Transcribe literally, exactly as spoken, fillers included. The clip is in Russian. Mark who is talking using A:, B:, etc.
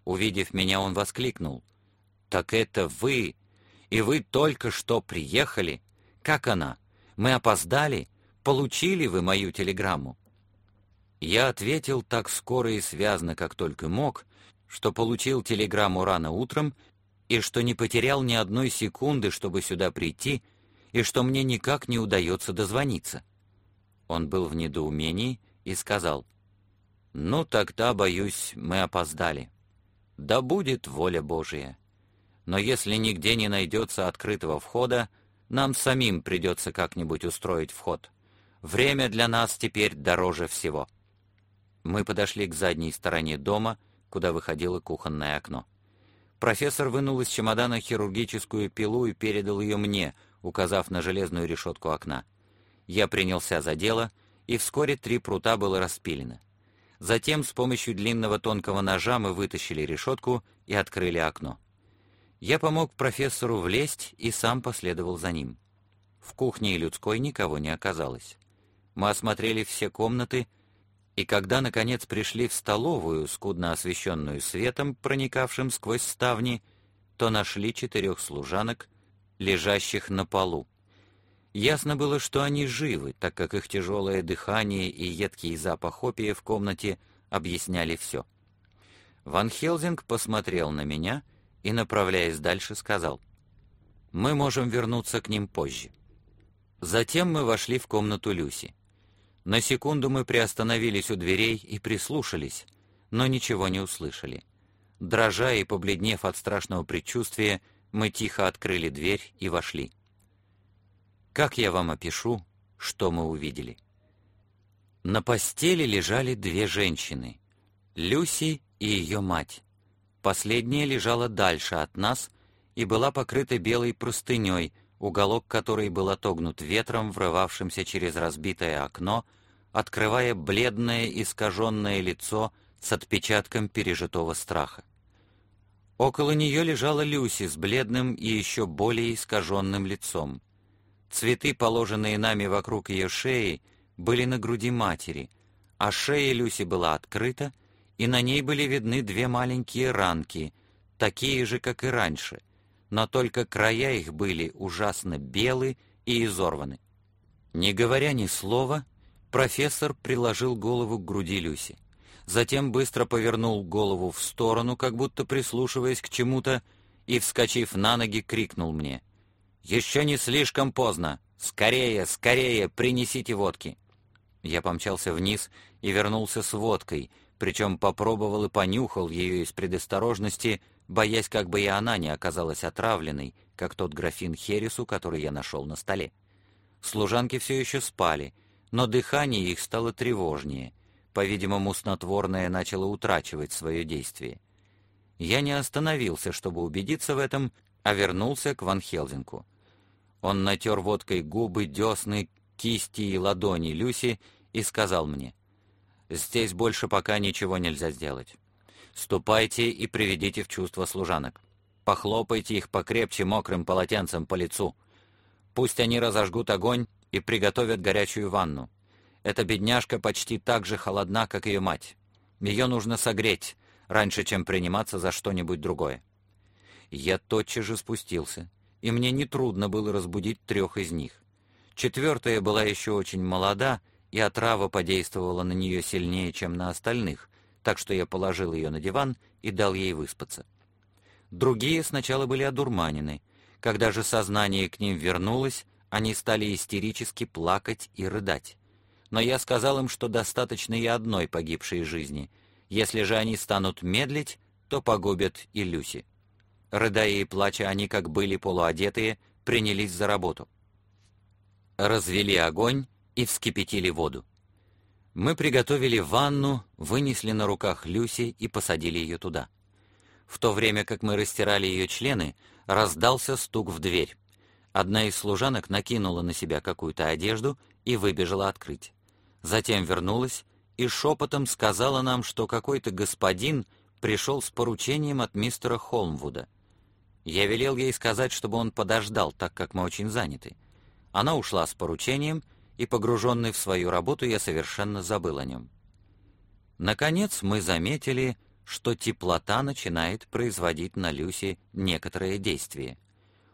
A: Увидев меня, он воскликнул: «Так это вы! И вы только что приехали? Как она? Мы опоздали? Получили вы мою телеграмму?» Я ответил так скоро и связно, как только мог, что получил телеграмму рано утром и что не потерял ни одной секунды, чтобы сюда прийти, и что мне никак не удается дозвониться. Он был в недоумении и сказал: «Ну, тогда, боюсь, мы опоздали. Да будет воля Божия. Но если нигде не найдется открытого входа, нам самим придется как-нибудь устроить вход. Время для нас теперь дороже всего». Мы подошли к задней стороне дома, куда выходило кухонное окно. Профессор вынул из чемодана хирургическую пилу и передал ее мне, указав на железную решетку окна. Я принялся за дело, и вскоре три прута было распилено. Затем с помощью длинного тонкого ножа мы вытащили решетку и открыли окно. Я помог профессору влезть и сам последовал за ним. В кухне и людской никого не оказалось. Мы осмотрели все комнаты, и когда, наконец, пришли в столовую, скудно освещенную светом, проникавшим сквозь ставни, то нашли четырех служанок, лежащих на полу. Ясно было, что они живы, так как их тяжелое дыхание и едкий запах опия в комнате объясняли все. Ван Хелзинг посмотрел на меня и, направляясь дальше, сказал: «Мы можем вернуться к ним позже». Затем мы вошли в комнату Люси. На секунду мы приостановились у дверей и прислушались, но ничего не услышали. Дрожа и побледнев от страшного предчувствия, мы тихо открыли дверь и вошли. Как я вам опишу, что мы увидели? На постели лежали две женщины, Люси и ее мать. Последняя лежала дальше от нас и была покрыта белой простыней, уголок которой был отогнут ветром, врывавшимся через разбитое окно, открывая бледное искаженное лицо с отпечатком пережитого страха. Около нее лежала Люси с бледным и еще более искаженным лицом. Цветы, положенные нами вокруг ее шеи, были на груди матери, а шея Люси была открыта, и на ней были видны две маленькие ранки, такие же, как и раньше, но только края их были ужасно белы и изорваны. Не говоря ни слова, профессор приложил голову к груди Люси. Затем быстро повернул голову в сторону, как будто прислушиваясь к чему-то, и, вскочив на ноги, крикнул мне: «Еще не слишком поздно! Скорее, скорее, принесите водки!» Я помчался вниз и вернулся с водкой, причем попробовал и понюхал ее из предосторожности, боясь, как бы и она не оказалась отравленной, как тот графин хересу, который я нашел на столе. Служанки все еще спали, но дыхание их стало тревожнее. По-видимому, снотворное начало утрачивать свое действие. Я не остановился, чтобы убедиться в этом, а вернулся к Ван Хелзингу. Он натер водкой губы, десны, кисти и ладони Люси и сказал мне: «Здесь больше пока ничего нельзя сделать. Ступайте и приведите в чувство служанок. Похлопайте их покрепче мокрым полотенцем по лицу. Пусть они разожгут огонь и приготовят горячую ванну. Эта бедняжка почти так же холодна, как ее мать. Ее нужно согреть, раньше, чем приниматься за что-нибудь другое». Я тотчас же спустился, и мне нетрудно было разбудить трех из них. Четвертая была еще очень молода, и отрава подействовала на нее сильнее, чем на остальных, так что я положил ее на диван и дал ей выспаться. Другие сначала были одурманены. Когда же сознание к ним вернулось, они стали истерически плакать и рыдать. Но я сказал им, что достаточно и одной погибшей жизни. Если же они станут медлить, то погубят и Люси. Рыдая и плача, они, как были полуодетые, принялись за работу. Развели огонь и вскипятили воду. Мы приготовили ванну, вынесли на руках Люси и посадили ее туда. В то время как мы растирали ее члены, раздался стук в дверь. Одна из служанок накинула на себя какую-то одежду и выбежала открыть. Затем вернулась и шепотом сказала нам, что какой-то господин пришел с поручением от мистера Холмвуда. Я велел ей сказать, чтобы он подождал, так как мы очень заняты. Она ушла с поручением, и, погруженный в свою работу, я совершенно забыл о нем. Наконец мы заметили, что теплота начинает производить на Люси некоторое действие.